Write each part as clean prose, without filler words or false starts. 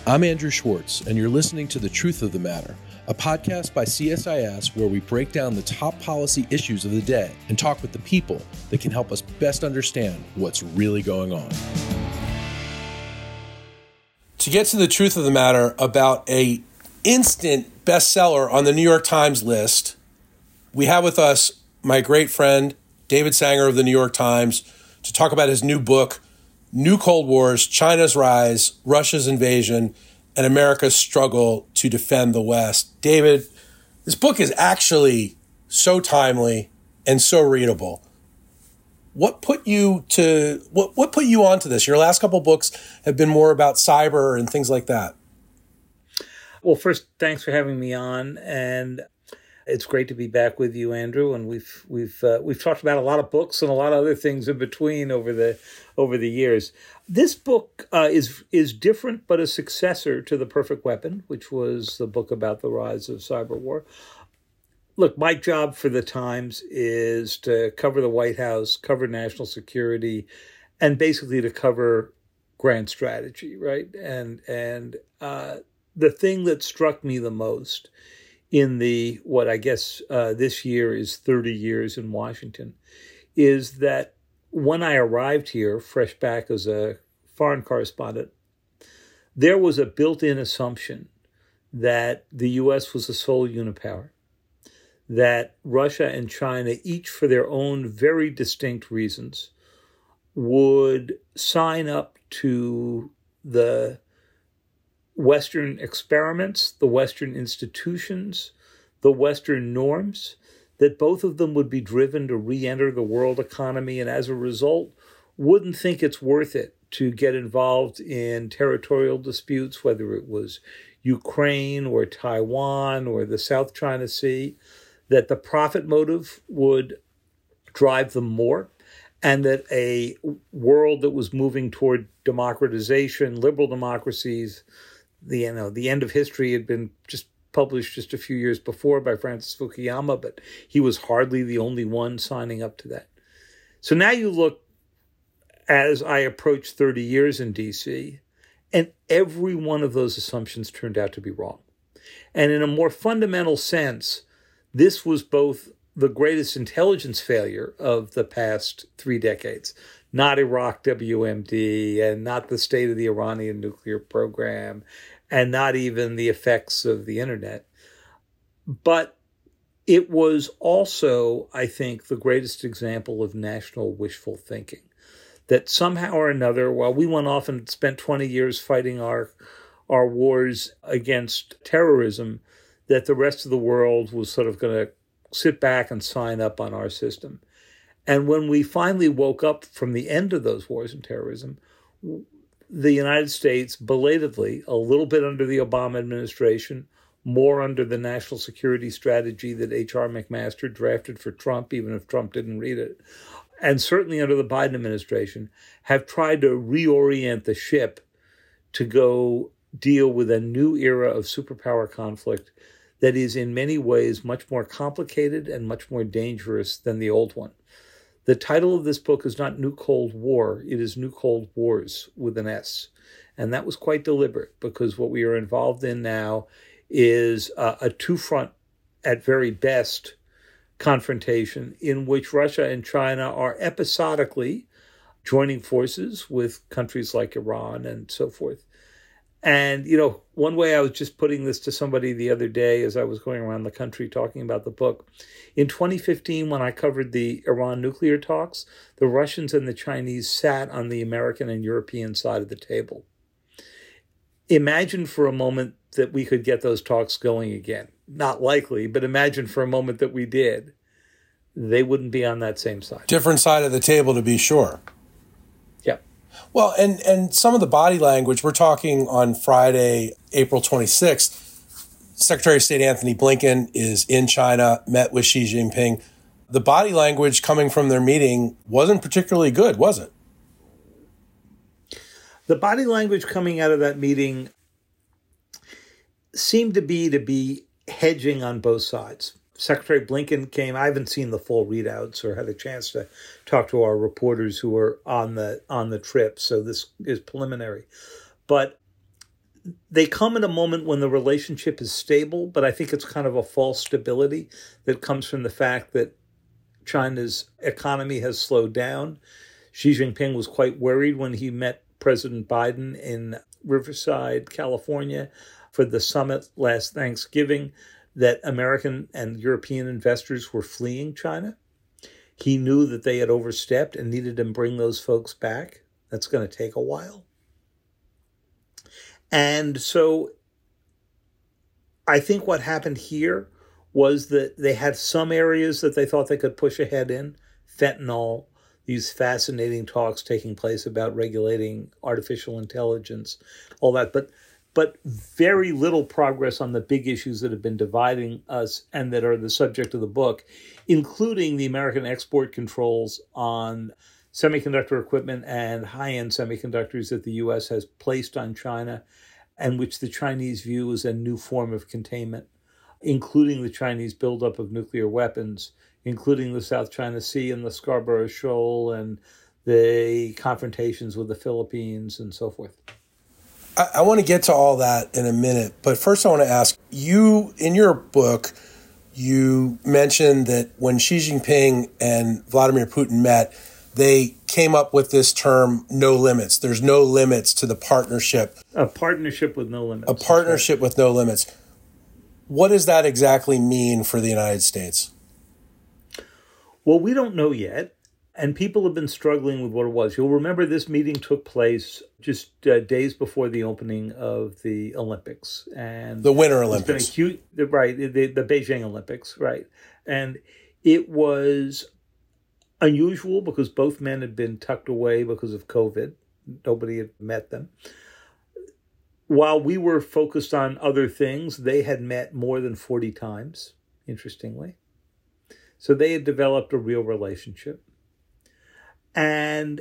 I'm Andrew Schwartz, and you're listening to The Truth of the Matter, a podcast by CSIS where we break down the top policy issues of the day and talk with the people that can help us best understand what's really going on. To get to the truth of the matter about an instant bestseller on the New York Times list, we have with us my great friend, David Sanger of the New York Times, to talk about his new book, New Cold Wars, China's Rise, Russia's Invasion, and America's Struggle to Defend the West. David, this book is actually so timely and so readable. What put you onto this? Your last couple books have been more about cyber and things like that. Well, first, thanks for having me on, and it's great to be back with you, Andrew. And we've talked about a lot of books and a lot of other things in between over the years. This book is different, but a successor to The Perfect Weapon, which was the book about the rise of cyber war. Look, my job for the Times is to cover the White House, cover national security, and basically to cover grand strategy, right? And the thing that struck me the most in what I guess this year is 30 years in Washington is that when I arrived here, fresh back as a foreign correspondent, there was a built-in assumption that the U.S. was a sole unipower, that Russia and China, each for their own very distinct reasons, would sign up to the Western experiments, the Western institutions, the Western norms, that both of them would be driven to re-enter the world economy, and as a result, wouldn't think it's worth it to get involved in territorial disputes, whether it was Ukraine or Taiwan or the South China Sea, that the profit motive would drive them more, and that a world that was moving toward democratization, liberal democracies, the end of history had been just published just a few years before by Francis Fukuyama, but he was hardly the only one signing up to that. So now you look, as I approach 30 years in D.C., and every one of those assumptions turned out to be wrong. And in a more fundamental sense, this was both the greatest intelligence failure of the past 3 decades, not Iraq WMD, and not the state of the Iranian nuclear program, and not even the effects of the internet. But it was also, I think, the greatest example of national wishful thinking, that somehow or another, while we went off and spent 20 years fighting our wars against terrorism, that the rest of the world was sort of going to sit back and sign up on our system. And when we finally woke up from the end of those wars and terrorism, the United States, belatedly, a little bit under the Obama administration, more under the national security strategy that H.R. McMaster drafted for Trump, even if Trump didn't read it, and certainly under the Biden administration, have tried to reorient the ship to go deal with a new era of superpower conflict that is in many ways much more complicated and much more dangerous than the old one. The title of this book is not New Cold War, it is New Cold Wars with an S. And that was quite deliberate, because what we are involved in now is a two-front, at very best, confrontation in which Russia and China are episodically joining forces with countries like Iran and so forth. And, one way I was just putting this to somebody the other day as I was going around the country talking about the book, in 2015, when I covered the Iran nuclear talks, the Russians and the Chinese sat on the American and European side of the table. Imagine for a moment that we could get those talks going again. Not likely, but imagine for a moment that we did. They wouldn't be on that same side. Different side of the table, to be sure. Yeah. Well, and some of the body language, we're talking on Friday, April 26th, Secretary of State Anthony Blinken is in China, met with Xi Jinping. The body language coming from their meeting wasn't particularly good, was it? The body language coming out of that meeting seemed to be hedging on both sides. Secretary Blinken came. I haven't seen the full readouts or had a chance to talk to our reporters who were on the trip, so this is preliminary. But they come at a moment when the relationship is stable, but I think it's kind of a false stability that comes from the fact that China's economy has slowed down. Xi Jinping was quite worried when he met President Biden in Riverside, California, for the summit last Thanksgiving, that American and European investors were fleeing China. He knew that they had overstepped and needed to bring those folks back. That's going to take a while. And so I think what happened here was that they had some areas that they thought they could push ahead in. Fentanyl, these fascinating talks taking place about regulating artificial intelligence, all that. But very little progress on the big issues that have been dividing us and that are the subject of the book, including the American export controls on semiconductor equipment and high-end semiconductors that the U.S. has placed on China, and which the Chinese view as a new form of containment, including the Chinese buildup of nuclear weapons, including the South China Sea and the Scarborough Shoal and the confrontations with the Philippines and so forth. I want to get to all that in a minute, but first I want to ask you, in your book, you mentioned that when Xi Jinping and Vladimir Putin met, they came up with this term, no limits. There's no limits to the partnership. A partnership with no limits. A partnership with no limits. What does that exactly mean for the United States? Well, we don't know yet, and people have been struggling with what it was. You'll remember this meeting took place just days before the opening of the Olympics. And the Winter Olympics. It's been right, the Beijing Olympics, right. And it was unusual because both men had been tucked away because of COVID. Nobody had met them. While we were focused on other things, they had met more than 40 times, interestingly. So they had developed a real relationship. And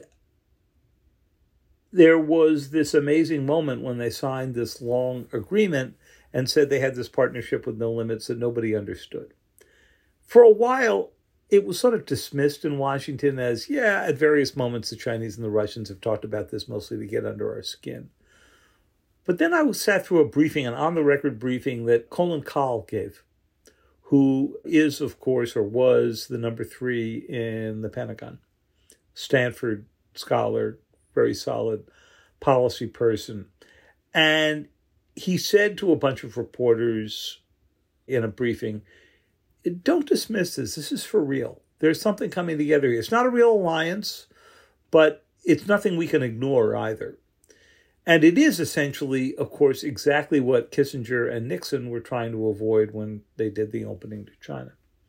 there was this amazing moment when they signed this long agreement and said they had this partnership with no limits that nobody understood. For a while, it was sort of dismissed in Washington as, yeah, at various moments, the Chinese and the Russians have talked about this mostly to get under our skin. But then I sat through a briefing, an on-the-record briefing that Colin Kahl gave, who is, of course, or was the number 3 in the Pentagon. Stanford scholar, very solid policy person. And he said to a bunch of reporters in a briefing, don't dismiss this. This is for real. There's something coming together here. It's not a real alliance, but it's nothing we can ignore either. And it is essentially, of course, exactly what Kissinger and Nixon were trying to avoid when they did the opening to China.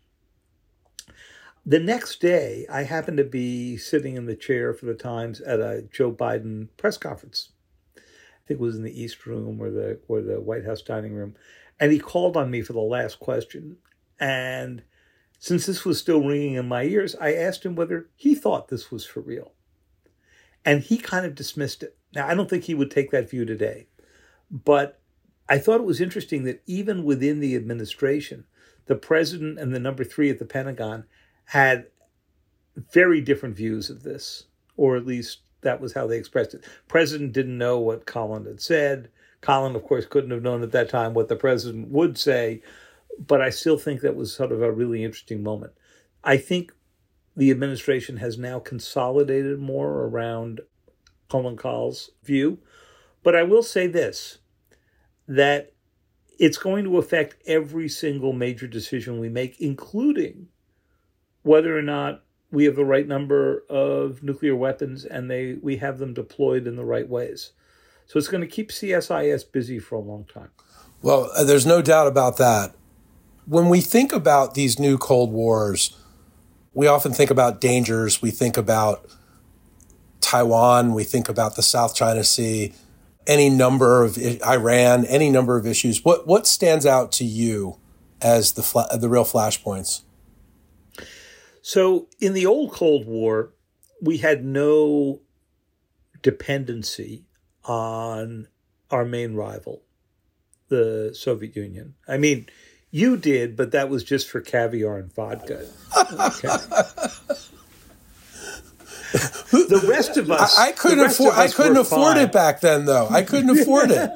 The next day, I happened to be sitting in the chair for the Times at a Joe Biden press conference. I think it was in the East Room or the White House dining room. And he called on me for the last question. And since this was still ringing in my ears, I asked him whether he thought this was for real. And he kind of dismissed it. Now, I don't think he would take that view today. But I thought it was interesting that even within the administration, the president and the number 3 at the Pentagon had very different views of this, or at least that was how they expressed it. President didn't know what Colin had said. Colin, of course, couldn't have known at that time what the president would say. But I still think that was sort of a really interesting moment. I think the administration has now consolidated more around Colin Kahl's view. But I will say this, that it's going to affect every single major decision we make, including whether or not we have the right number of nuclear weapons and we have them deployed in the right ways. So it's going to keep CSIS busy for a long time. Well, there's no doubt about that. When we think about these new Cold Wars, we often think about dangers. We think about Taiwan. We think about the South China Sea, any number of Iran, any number of issues. What stands out to you as the real flashpoints? So in the old Cold War, we had no dependency on our main rival, the Soviet Union. I mean, you did, but that was just for caviar and vodka. Okay. The rest of us, I couldn't afford it back then, though. I couldn't afford it.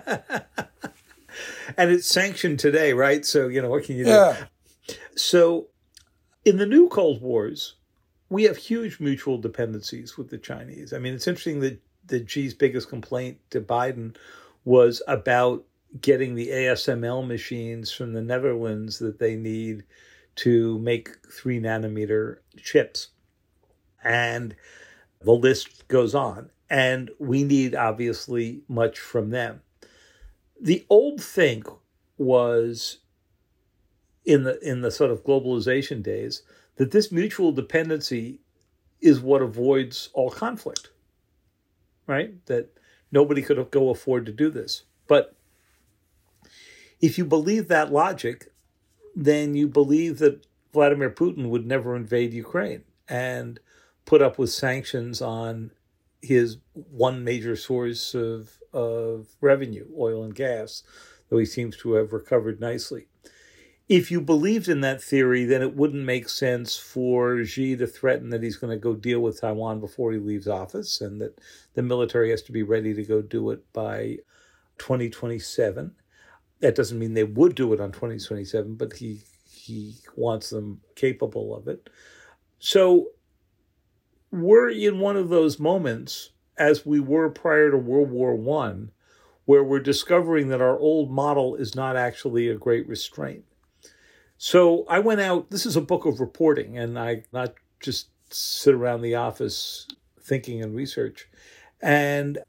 And it's sanctioned today, right? So, what can you do? Yeah. So in the new Cold Wars, we have huge mutual dependencies with the Chinese. I mean, it's interesting that Xi's biggest complaint to Biden was about getting the ASML machines from the Netherlands that they need to make 3 nanometer chips. And the list goes on. And we need, obviously, much from them. The old think was, in the sort of globalization days, that this mutual dependency is what avoids all conflict, right? That nobody could go afford to do this. But if you believe that logic, then you believe that Vladimir Putin would never invade Ukraine and put up with sanctions on his one major source of revenue, oil and gas, though he seems to have recovered nicely. If you believed in that theory, then it wouldn't make sense for Xi to threaten that he's going to go deal with Taiwan before he leaves office and that the military has to be ready to go do it by 2027. That doesn't mean they would do it on 2027, but he wants them capable of it. So we're in one of those moments, as we were prior to World War I, where we're discovering that our old model is not actually a great restraint. So I went out, this is a book of reporting, and I not just sit around the office thinking and research. And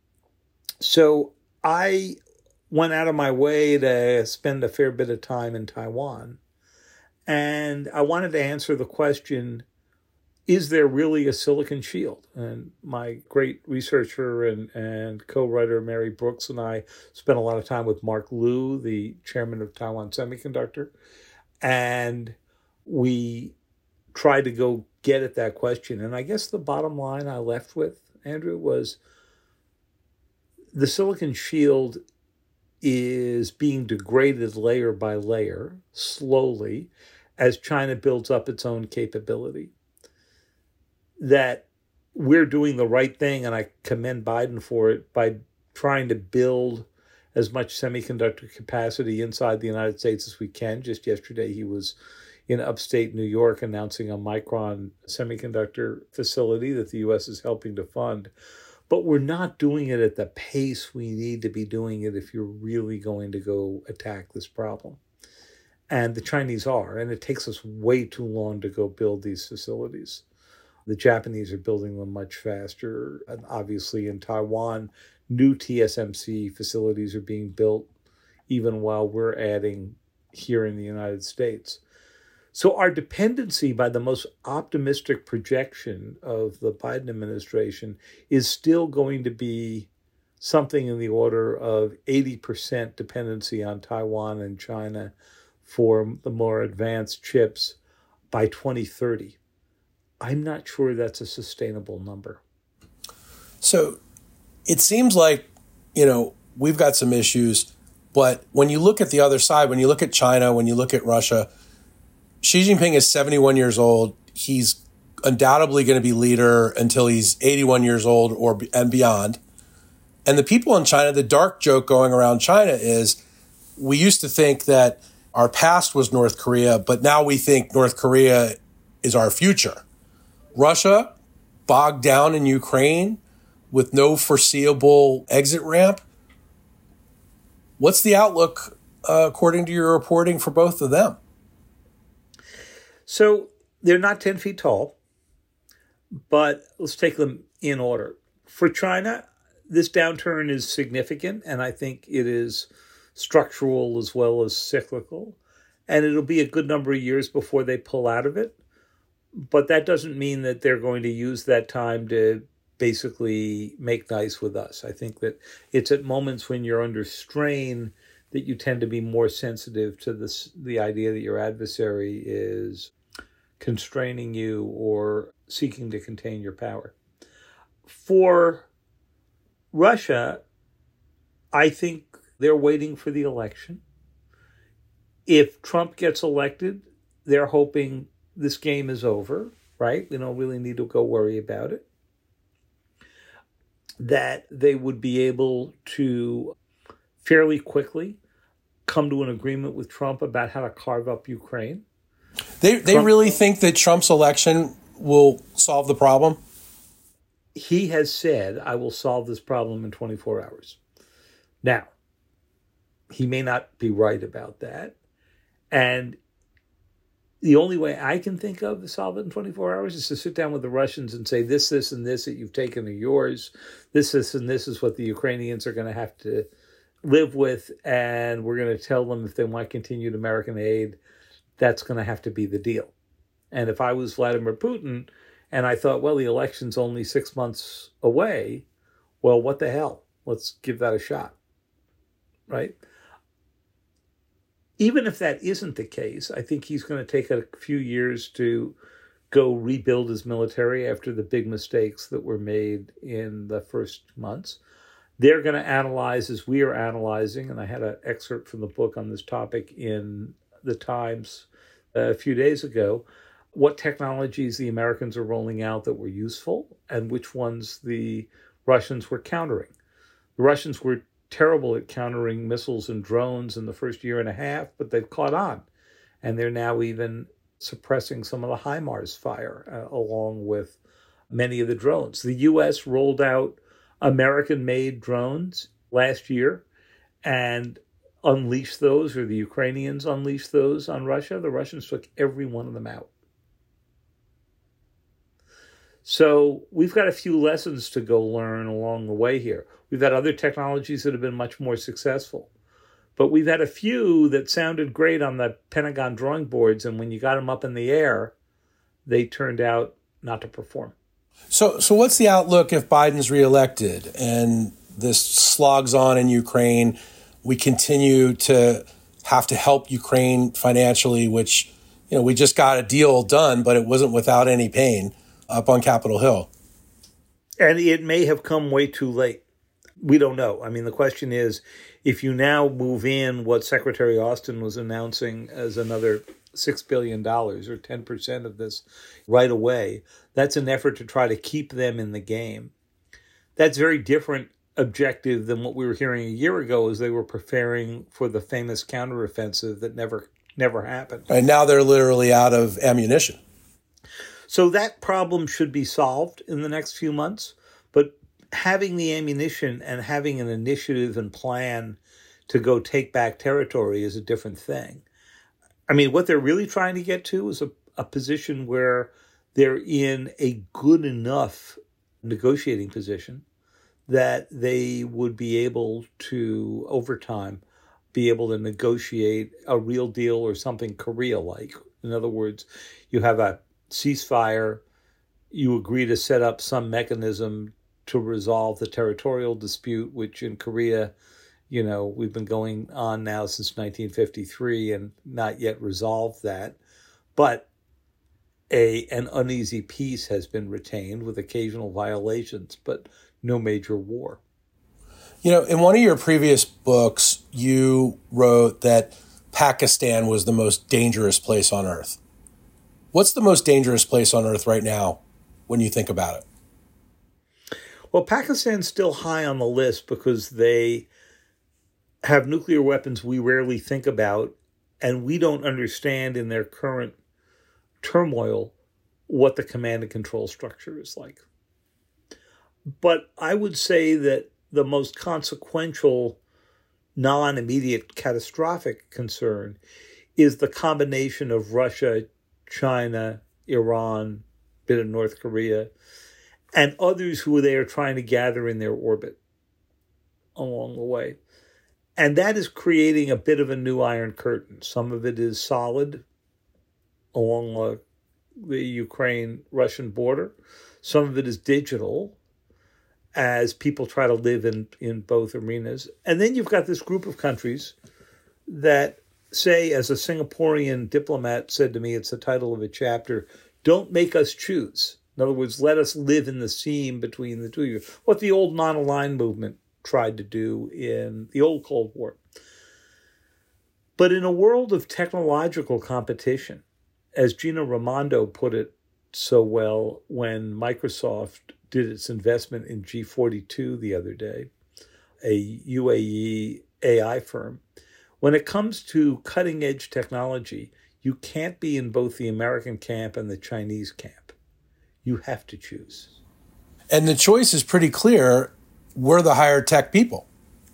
so I went out of my way to spend a fair bit of time in Taiwan. And I wanted to answer the question, is there really a silicon shield? And my great researcher and co-writer Mary Brooks and I spent a lot of time with Mark Liu, the chairman of Taiwan Semiconductor. And we tried to go get at that question. And I guess the bottom line I left with, Andrew, was the silicon shield is being degraded layer by layer, slowly, as China builds up its own capability. That we're doing the right thing, and I commend Biden for it, by trying to build as much semiconductor capacity inside the United States as we can. Just yesterday, he was in upstate New York announcing a Micron semiconductor facility that the U.S. is helping to fund. But we're not doing it at the pace we need to be doing it if you're really going to go attack this problem. And the Chinese are, and it takes us way too long to go build these facilities. The Japanese are building them much faster. And obviously in Taiwan, new TSMC facilities are being built even while we're adding here in the United States. So our dependency, by the most optimistic projection of the Biden administration, is still going to be something in the order of 80% dependency on Taiwan and China for the more advanced chips by 2030. I'm not sure that's a sustainable number. So it seems like, we've got some issues, but when you look at the other side, when you look at China, when you look at Russia, Xi Jinping is 71 years old. He's undoubtedly going to be leader until he's 81 years old and beyond. And the people in China, the dark joke going around China is, we used to think that our past was North Korea, but now we think North Korea is our future. Russia, bogged down in Ukraine with no foreseeable exit ramp. What's the outlook, according to your reporting, for both of them? So they're not 10 feet tall, but let's take them in order. For China, this downturn is significant, and I think it is structural as well as cyclical. And it'll be a good number of years before they pull out of it. But that doesn't mean that they're going to use that time to basically make nice with us. I think that it's at moments when you're under strain that you tend to be more sensitive to the idea that your adversary is constraining you or seeking to contain your power. For Russia, I think they're waiting for the election. If Trump gets elected, they're hoping this game is over, right? We don't really need to go worry about it. that they would be able to fairly quickly come to an agreement with Trump about how to carve up Ukraine. They really think that Trump's election will solve the problem? He has said, I will solve this problem in 24 hours. Now, he may not be right about that. And the only way I can think of to solve it in 24 hours is to sit down with the Russians and say, this, and this that you've taken are yours. This, and this is what the Ukrainians are going to have to live with. And we're going to tell them if they want continued American aid, that's going to have to be the deal. And if I was Vladimir Putin and I thought, well, the election's only 6 months away, well, what the hell? Let's give that a shot, right? Even if that isn't the case, I think he's going to take a few years to go rebuild his military after the big mistakes that were made in the first months. They're going to analyze, as we are analyzing, and I had an excerpt from the book on this topic in the Times a few days ago, what technologies the Americans are rolling out that were useful and which ones the Russians were countering. The Russians were terrible at countering missiles and drones in the first year and a half, but they've caught on. And they're now even suppressing some of the HIMARS fire along with many of the drones. The U.S. rolled out American-made drones last year and unleashed those, or the Ukrainians unleashed those on Russia. The Russians took every one of them out. So we've got a few lessons to go learn along the way here. We've had other technologies that have been much more successful. But we've had a few that sounded great on the Pentagon drawing boards, and when you got them up in the air, they turned out not to perform. So what's the outlook if Biden's reelected and this slogs on in Ukraine? We continue to have to help Ukraine financially, which, we just got a deal done, but it wasn't without any pain up on Capitol Hill. And it may have come way too late. We don't know. I mean, the question is, if you now move in what Secretary Austin was announcing as another $6 billion or 10% of this right away, that's an effort to try to keep them in the game. That's very different objective than what we were hearing a year ago as they were preparing for the famous counteroffensive that never happened. And now they're literally out of ammunition. So that problem should be solved in the next few months. But having the ammunition and having an initiative and plan to go take back territory is a different thing. I mean, what they're really trying to get to is a position where they're in a good enough negotiating position that they would be able to, over time, be able to negotiate a real deal or something Korea-like. In other words, you have a ceasefire, you agree to set up some mechanism to resolve the territorial dispute, which in Korea, we've been going on now since 1953 and not yet resolved that. But an uneasy peace has been retained with occasional violations, but no major war. In one of your previous books, you wrote that Pakistan was the most dangerous place on earth. What's the most dangerous place on earth right now when you think about it? Well, Pakistan's still high on the list because they have nuclear weapons we rarely think about, and we don't understand in their current turmoil what the command and control structure is like. But I would say that the most consequential, non-immediate catastrophic concern is the combination of Russia, China, Iran, bit of North Korea, and others who they are trying to gather in their orbit along the way. And that is creating a bit of a new Iron Curtain. Some of it is solid along the Ukraine-Russian border. Some of it is digital as people try to live in both arenas. And then you've got this group of countries that say, as a Singaporean diplomat said to me, it's the title of a chapter, don't make us choose. In other words, let us live in the seam between the two of you. What the old non-aligned movement tried to do in the old Cold War. But in a world of technological competition, as Gina Raimondo put it so well when Microsoft did its investment in G42 the other day, a UAE AI firm. When it comes to cutting edge technology, you can't be in both the American camp and the Chinese camp. You have to choose. And the choice is pretty clear. We're the higher tech people.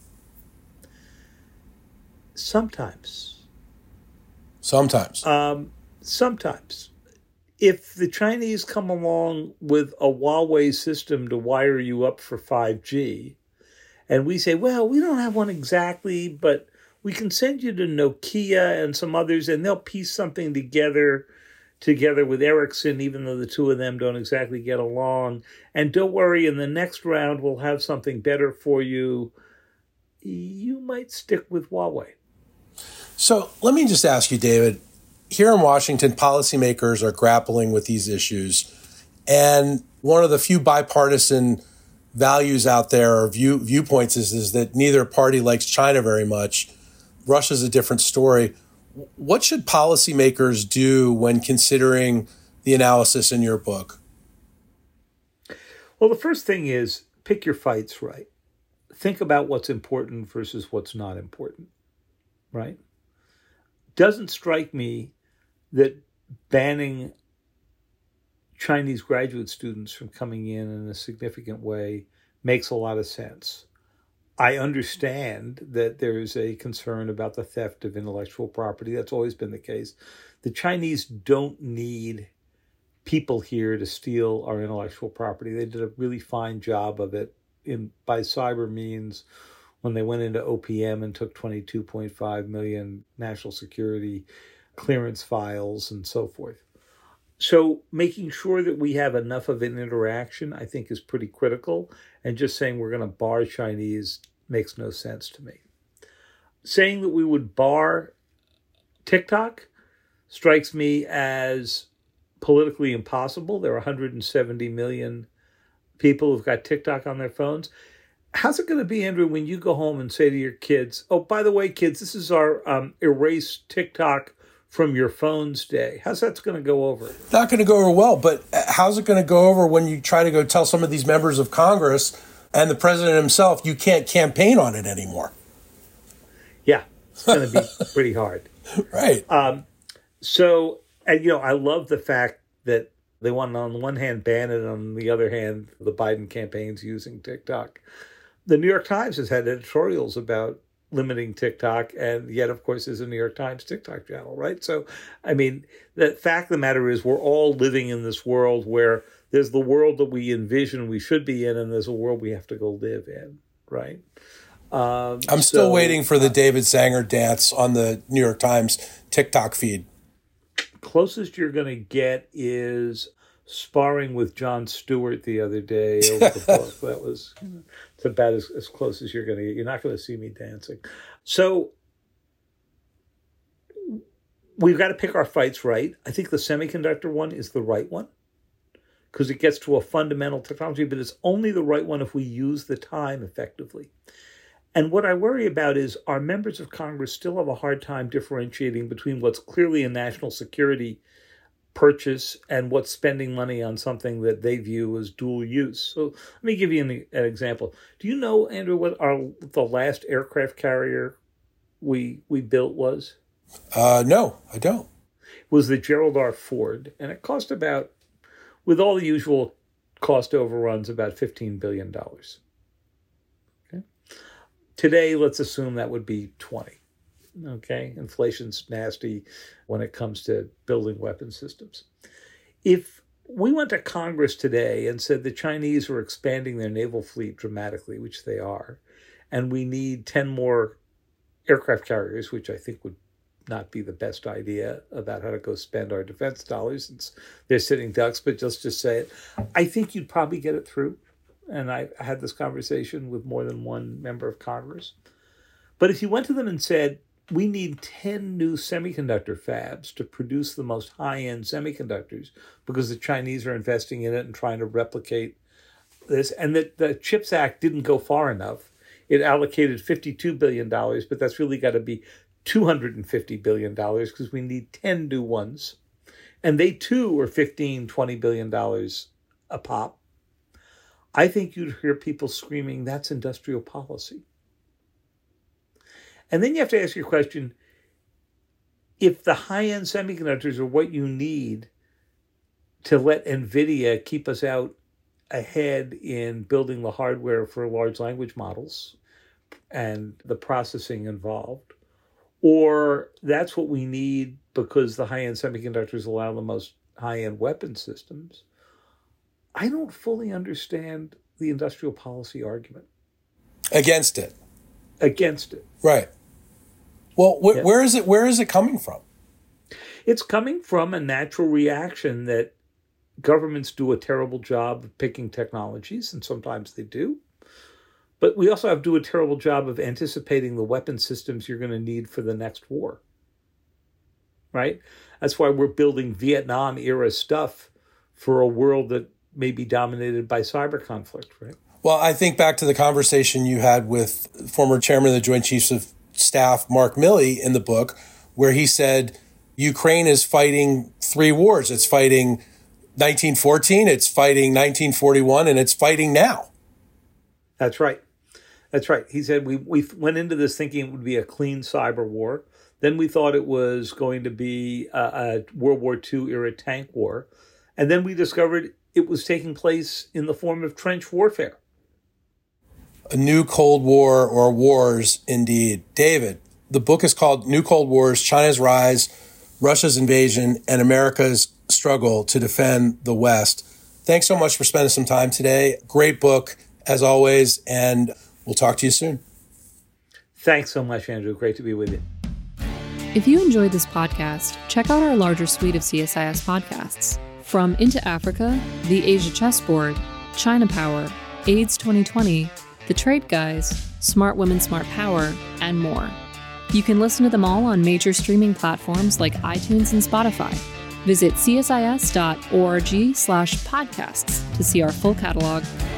Sometimes. Sometimes. Sometimes. If the Chinese come along with a Huawei system to wire you up for 5G, and we say, well, we don't have one exactly, but we can send you to Nokia and some others, and they'll piece something together with Ericsson, even though the two of them don't exactly get along. And don't worry, in the next round, we'll have something better for you. You might stick with Huawei. So let me just ask you, David, here in Washington, policymakers are grappling with these issues. And one of the few bipartisan values out there or viewpoints is that neither party likes China very much. Russia's a different story. What should policymakers do when considering the analysis in your book? Well, the first thing is pick your fights right. Think about what's important versus what's not important, right? Doesn't strike me that banning Chinese graduate students from coming in a significant way makes a lot of sense. I understand that there is a concern about the theft of intellectual property. That's always been the case. The Chinese don't need people here to steal our intellectual property. They did a really fine job of it by cyber means when they went into OPM and took 22.5 million national security clearance files and so forth. So making sure that we have enough of an interaction, I think, is pretty critical. And just saying we're going to bar Chinese makes no sense to me. Saying that we would bar TikTok strikes me as politically impossible. There are 170 million people who've got TikTok on their phones. How's it going to be, Andrew, when you go home and say to your kids, oh, by the way, kids, this is our erase TikTok from your phones day? How's that going to go over? Not going to go over well, but how's it going to go over when you try to go tell some of these members of Congress and the president himself you can't campaign on it anymore? Yeah, it's going to be pretty hard. Right. So, and, I love the fact that they want to, on the one hand, ban it, on the other hand, the Biden campaign's using TikTok. The New York Times has had editorials about limiting TikTok, and yet, of course, there's a New York Times TikTok channel, right? So, I mean, the fact of the matter is we're all living in this world where there's the world that we envision we should be in, and there's a world we have to go live in, right? I'm still waiting for the David Sanger dance on the New York Times TikTok feed. Closest you're going to get is sparring with Jon Stewart the other day over the book. That was it's about as close as you're going to get. You're not going to see me dancing. So we've got to pick our fights right. I think the semiconductor one is the right one because it gets to a fundamental technology, but it's only the right one if we use the time effectively. And what I worry about is our members of Congress still have a hard time differentiating between what's clearly a national security purchase and what's spending money on something that they view as dual use. So let me give you an example. Do you know, Andrew, what the last aircraft carrier we built was? No, I don't. It was the Gerald R. Ford, and it cost about, with all the usual cost overruns, about $15 billion. Okay. Today, let's assume that would be 20. Okay, inflation's nasty when it comes to building weapon systems. If we went to Congress today and said the Chinese are expanding their naval fleet dramatically, which they are, and we need 10 more aircraft carriers, which I think would not be the best idea about how to go spend our defense dollars since they're sitting ducks, but just say it, I think you'd probably get it through. And I had this conversation with more than one member of Congress. But if you went to them and said, we need 10 new semiconductor fabs to produce the most high-end semiconductors because the Chinese are investing in it and trying to replicate this, and that the CHIPS Act didn't go far enough. It allocated $52 billion, but that's really got to be $250 billion because we need 10 new ones. And they, too, are $15, $20 billion a pop. I think you'd hear people screaming, that's industrial policy. And then you have to ask your question, if the high-end semiconductors are what you need to let NVIDIA keep us out ahead in building the hardware for large language models and the processing involved, or that's what we need because the high-end semiconductors allow the most high-end weapon systems, I don't fully understand the industrial policy argument. Against it. Right. Well, where is it coming from? It's coming from a natural reaction that governments do a terrible job of picking technologies, and sometimes they do. But we also have to do a terrible job of anticipating the weapon systems you're going to need for the next war. Right? That's why we're building Vietnam-era stuff for a world that may be dominated by cyber conflict, right? Well, I think back to the conversation you had with former chairman of the Joint Chiefs of Staff, Mark Milley, in the book, where he said Ukraine is fighting three wars. It's fighting 1914, it's fighting 1941, and it's fighting now. That's right. He said we went into this thinking it would be a clean cyber war. Then we thought it was going to be a World War II era tank war. And then we discovered it was taking place in the form of trench warfare. A new Cold War, or wars, indeed. David, the book is called New Cold Wars, China's Rise, Russia's Invasion, and America's Struggle to Defend the West. Thanks so much for spending some time today. Great book, as always, and we'll talk to you soon. Thanks so much, Andrew. Great to be with you. If you enjoyed this podcast, check out our larger suite of CSIS podcasts. From Into Africa, The Asia Chessboard, China Power, AIDS 2020, The Trade Guys, Smart Women, Smart Power, and more. You can listen to them all on major streaming platforms like iTunes and Spotify. Visit csis.org/podcasts to see our full catalog.